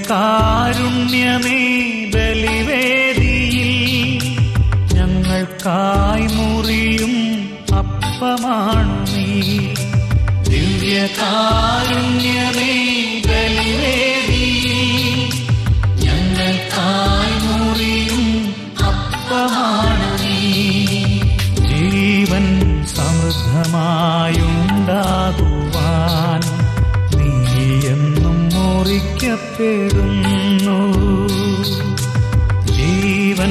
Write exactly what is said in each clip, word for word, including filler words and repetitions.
ദിവ്യകാരുണ്യമേ ബലിവേദിയിൽ ഞങ്ങൾക്കായി മുറിയും അപ്പമാണു നീ. ദിവ്യകാരുണ്യമേ ബലിവേദിയിൽ ഞങ്ങൾക്കായി മുറിയും അപ്പമാണു നീ. ജീവൻ സമൃദ്ധമായുണ്ടാകുവാൻ നീ എന്നും മുറിക്കപ്പെടുന്നു. ജീവൻ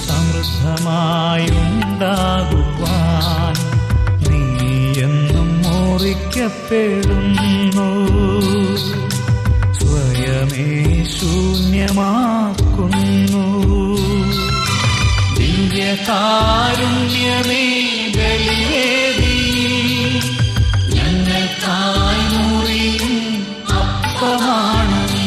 സമൃദ്ധമായുണ്ടാകുവാൻ നീ എന്നും മുറിക്കപ്പെടുന്നു. സ്വയമേ ശൂന്യമാക്കുന്നു. ദിവ്യകാരുണ്യമേ ബലിവേദിയിൽ ഞങ്ങൾക്കായി മുറിയും അപ്പമാണു നീ.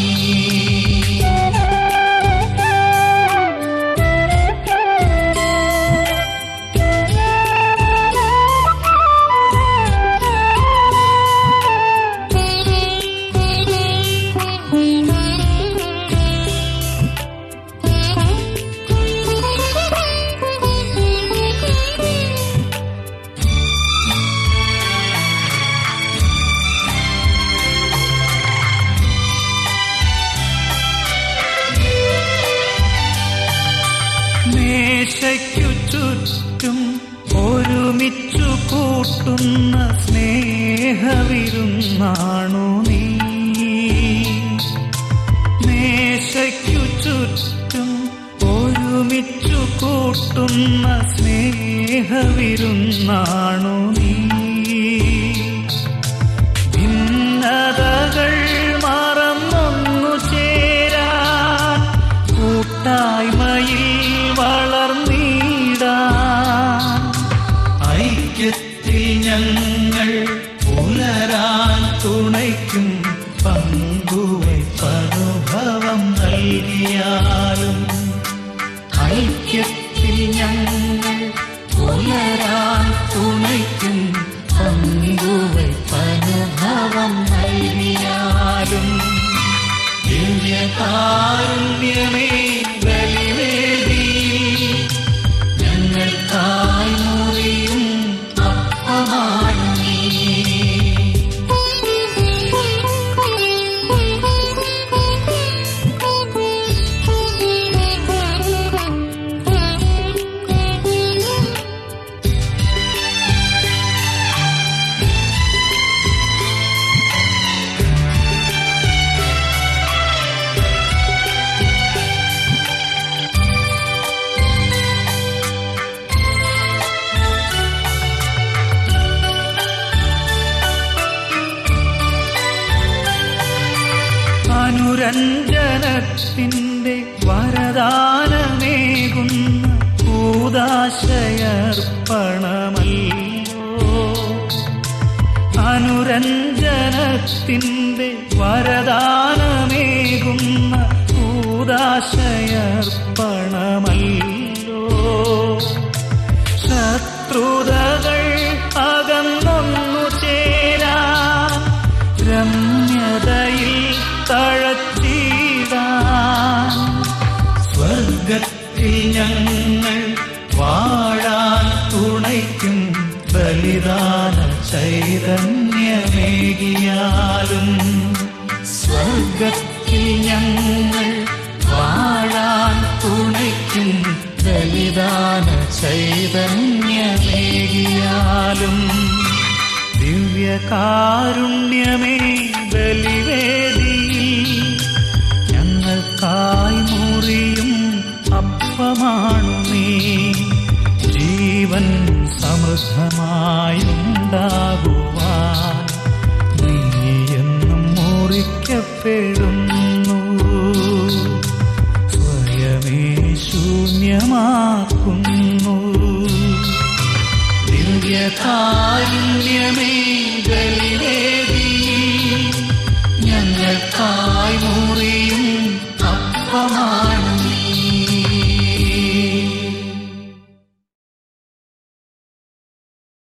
മേശയ്ക്കു ചുറ്റും ഒരുമിച്ചു കൂട്ടുന്ന സ്നേഹവിരുന്നാണു നീ. മേശയ്ക്കു ചുറ്റും ഒരുമിച്ചു കൂട്ടുന്ന സ്നേഹവിരുന്നാണു നീ. ഭിന്നതകൾ മറന്നൊന്നു ചേരാൻ കൂട്ടായ്മയിൽ വളർന്നിടാൻ ഐക്യത്തിൽ ഞങ്ങൾ പുലരാൻ തുണയ്ക്കും പങ്കുവയ്പനുഭവം നൽകിയാലും. ഐക്യത്തിൽ ഞങ്ങൾ പുലരാൻ തുണയ്ക്കും പങ്കുവയ്പനുഭവം നൽകിയാലും. ദിവ്യകാരുണ്യമേ ബലിവേദിയിൽ ഞങ്ങൾക്കായി മുറിയും അപ്പമാണു നീ. അനുരഞ്ജനത്തിന്റെ വരദാനമേകുന്ന കൂദാശയർപ്പണമല്ലോ. അനുരഞ്ജനത്തിന്റെ വരദാനമേകുന്ന കൂദാശയർപ്പണമല്ലോ. ശത്രുതകൾ അകന്നൊന്നു ചേരാൻ രമ്യതയിൽ തഴച്ചിടാൻ സ്വർഗത്തിൽ ഞങ്ങൾ വാഴാൻ തുണയ്ക്കും ബലിദാന ചൈതന്യമേകിയാലും. സ്വർഗത്തിൽ ഞങ്ങൾ വാഴാൻ തുണയ്ക്കും ബലിദാന ചൈതന്യമേകിയാലും. ദിവ്യകാരുണ്യമേ ബലിവേദിയിൽ ഞങ്ങൾക്കായി മുറിയും അപ്പമാണു നീ. ജീവൻ സമൃദ്ധമായുണ്ടാ